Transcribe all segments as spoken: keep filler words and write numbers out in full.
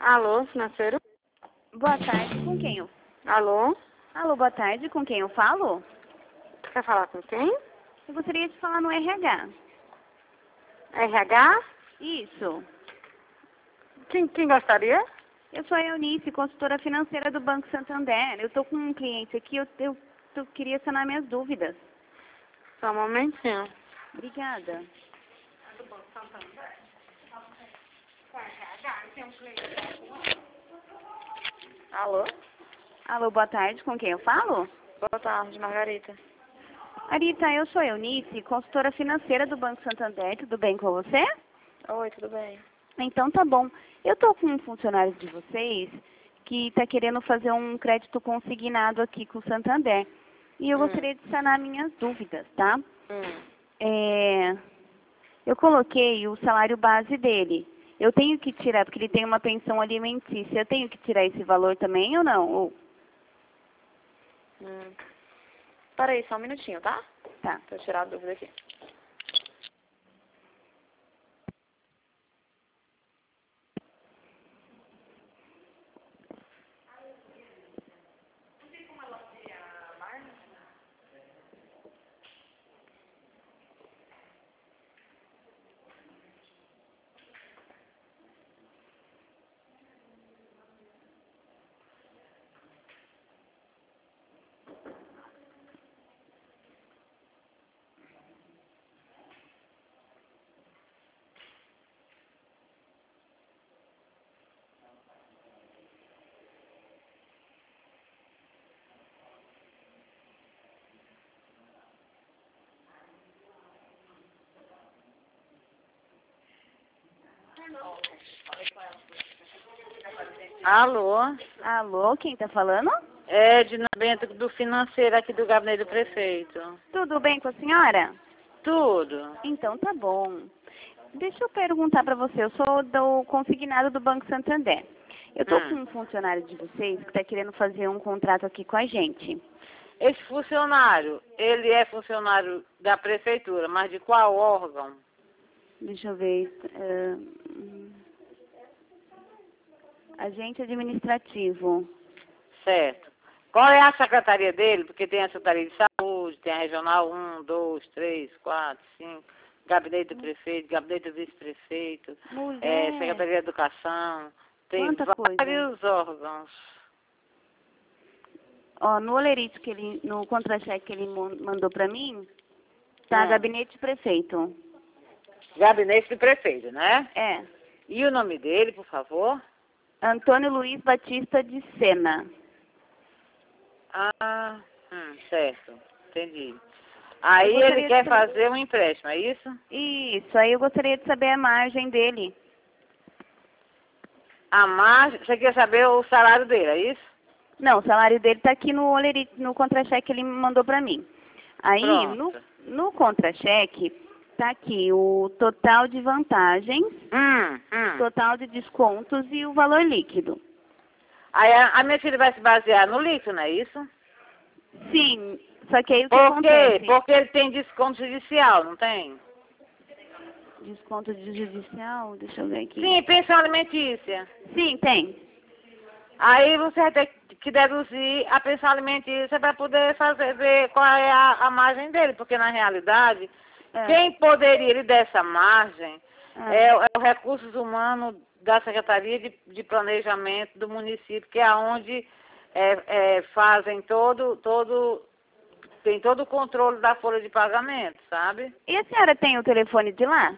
Alô, financeiro? Boa tarde, com quem eu... Alô? Alô, boa tarde, com quem eu falo? Tu quer falar com quem? Eu gostaria de falar no R H. R H? Isso. Quem, quem gostaria? Eu sou a Eunice, consultora financeira do Banco Santander. Eu estou com um cliente aqui, eu, eu, eu queria sanar minhas dúvidas. Só um momentinho. Obrigada. Alô? Alô, boa tarde, com quem eu falo? Boa tarde, Margarita. Arita, eu sou a Eunice, consultora financeira do Banco Santander. Tudo bem com você? Oi, tudo bem? Então tá bom. Eu estou com um funcionário de vocês que está querendo fazer um crédito consignado aqui com o Santander. E eu Hum. gostaria de sanar minhas dúvidas, tá? Hum. É, eu coloquei o salário base dele. Eu tenho que tirar, porque ele tem uma pensão alimentícia. Eu tenho que tirar esse valor também ou não? Ou... Hum. Peraí, só um minutinho, tá? Tá. Pra eu tirar a dúvida aqui. Alô? Alô, quem está falando? É de Bento do financeiro aqui do gabinete do prefeito. Tudo bem com a senhora? Tudo. Então tá bom. Deixa eu perguntar para você. Eu sou do consignado do Banco Santander. Eu estou com Hum. um funcionário de vocês que está querendo fazer um contrato aqui com a gente. Esse funcionário, ele é funcionário da prefeitura, mas de qual órgão? Deixa eu ver. é, hum, agente administrativo. Certo. Qual é a secretaria dele? Porque tem a Secretaria de Saúde, tem a Regional um, dois, três, quatro, cinco, Gabinete do Prefeito, Gabinete do Vice-Prefeito, é, Mulher, Secretaria de Educação, tem quanta coisa. vários órgãos. Ó, no olerite que ele, no contra-cheque que ele mon- mandou para mim, tá Hum. gabinete prefeito. Gabinete do Prefeito, né? É. E o nome dele, por favor? Antônio Luiz Batista de Sena. Ah, hum, certo. Entendi. Aí Eu gostaria ele de quer saber- fazer um empréstimo, é isso? Isso, aí eu gostaria de saber a margem dele. A margem, você quer saber o salário dele, é isso? Não, o salário dele está aqui no olerite, no contra-cheque que ele mandou para mim. Aí, no, Pronto. no contra-cheque, está aqui o total de vantagens, Hum, hum. total de descontos e o valor líquido. Aí a, a minha filha vai se basear no líquido, não é isso? Sim, só que aí o que Por quê? acontece? Porque ele tem desconto judicial, não tem? Desconto de judicial, deixa eu ver aqui. Sim, pensão alimentícia. Sim, tem. Aí você vai ter que deduzir a pensão alimentícia para poder fazer, ver qual é a, a margem dele, porque na realidade, É. quem poderia lhe dar essa margem Ah. é, o- é o Recursos Humanos da Secretaria de, de Planejamento do município, que é onde é, é, fazem todo, todo, tem todo o controle da folha de pagamento, sabe? E a senhora tem o telefone de lá?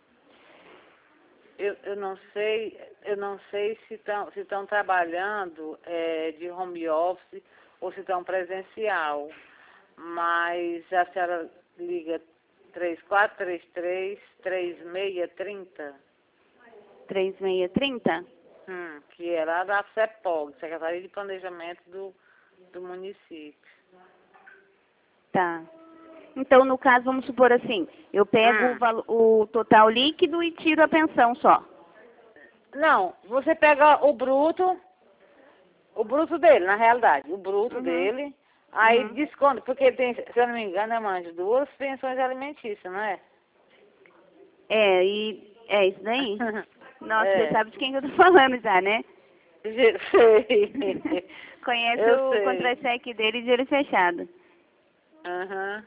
Eu, eu não sei, eu não sei se estão se estão trabalhando é, de home office ou se estão presencial, mas a senhora liga três quatro três três, três seis três zero, três seis três zero? hum, que é lá da CEPOG, Secretaria de Planejamento do, do município. Tá. Então, no caso, vamos supor assim, eu pego Hum. o, valo- o total líquido e tiro a pensão só. Não, você pega o bruto, o bruto dele, na realidade, o bruto Uhum. dele, aí Uhum. desconta, porque tem, se eu não me engano, é mais duas pensões alimentícias, não é? É, e é isso daí. Nossa, É. você sabe de quem que eu tô falando já, né? Sei. Conhece Eu o sei. contra-cheque dele de olho fechado. Aham.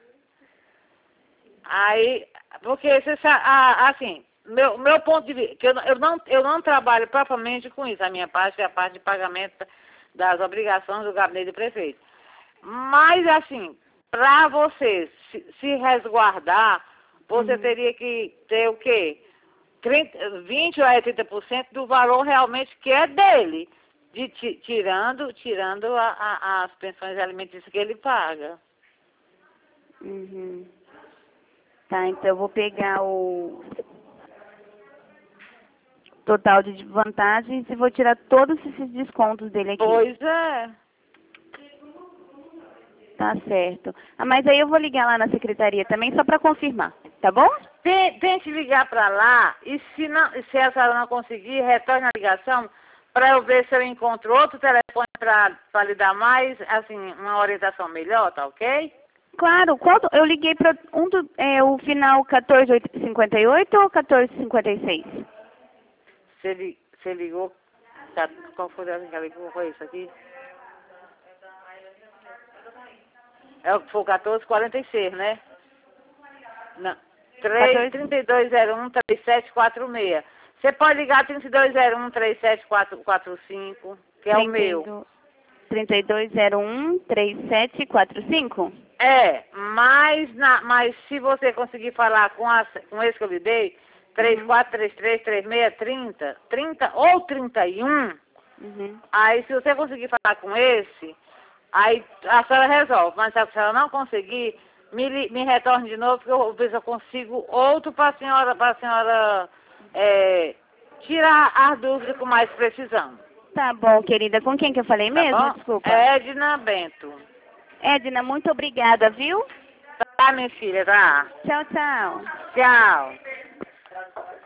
Aí, porque você sabe, ah, assim, meu, meu ponto de vista, que eu, não- eu, não, eu não trabalho propriamente com isso, a minha parte é a parte de pagamento das obrigações do gabinete do prefeito. Mas, assim, para você se, se resguardar, você Uhum. teria que ter o quê? trinta, vinte ou trinta por cento do valor realmente que é dele, de, ti- tirando, tirando a, a- as pensões alimentícias que ele paga. Uhum. Tá, então eu vou pegar o total de vantagens e vou tirar todos esses descontos dele aqui. Pois é. Tá certo. Ah, mas aí eu vou ligar lá na secretaria também só para confirmar, tá bom? Tem- Tente ligar para lá e se, não, se a senhora não conseguir, retorne a ligação para eu ver se eu encontro outro telefone para lhe dar mais, assim, uma orientação melhor, tá ok? Claro, qual do- eu liguei para um do, é, o final quatorze cinquenta e oito ou quatorze cinquenta e seis? Você, li, você ligou, tá, qual foi a que ela ligou? Foi isso aqui? É o foi o quatorze quarenta e seis, né? Não. quatorze... trinta e dois zero um, três sete quatro seis. Você pode ligar trinta e dois zero um, três sete quatro cinco, que é o meu. trinta e dois zero um, três sete quatro cinco? É, mas, na, mas se você conseguir falar com, a, com esse que eu lhe dei, três quatro três três, três seis três zero, trinta ou trinta e um, Uhum. aí se você conseguir falar com esse, aí a senhora resolve. Mas se a senhora não conseguir, me, li- me retorne de novo, que eu vou ver se eu consigo outro para a senhora, para a senhora é, tirar as dúvidas com mais precisão. Tá bom, querida. Com quem que eu falei Tá mesmo? bom? Desculpa. Edna Bento. Edna, muito obrigada, viu? Tá, minha filha, tá? Tchau, tchau. Tchau.